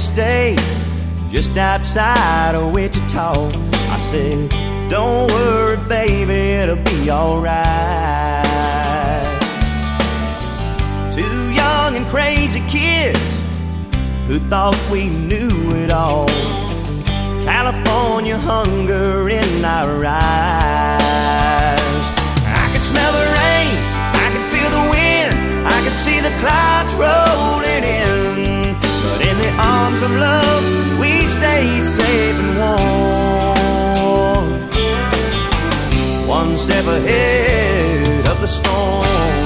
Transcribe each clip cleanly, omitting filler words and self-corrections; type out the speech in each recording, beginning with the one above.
stay just outside of Wichita. I said, don't worry, baby, it'll be alright. Two young and crazy kids who thought we knew it all. California hunger in our eyes. I could smell the rain, I could feel the wind, I could see the clouds rolling in. But in the arms of love, we stayed safe and warm. One step ahead of the storm.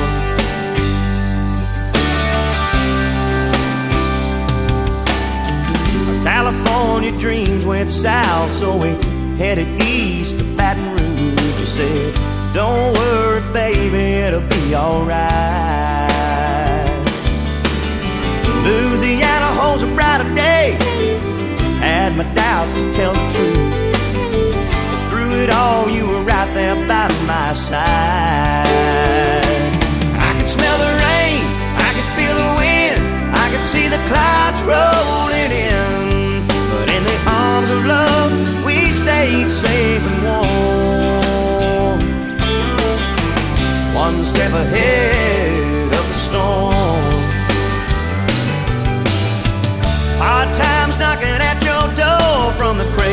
California dreams went south, so we headed east to Baton Rouge. You said, don't worry, baby, it'll be alright. Louisiana holds a brighter day. Had my doubts, to tell the truth, but through it all, you were right there by my side. I could smell the rain, I could feel the wind, I could see the clouds rolling in. But in the arms of love, we stayed safe and warm. One step ahead of the storm. Hard times knocking at your door from the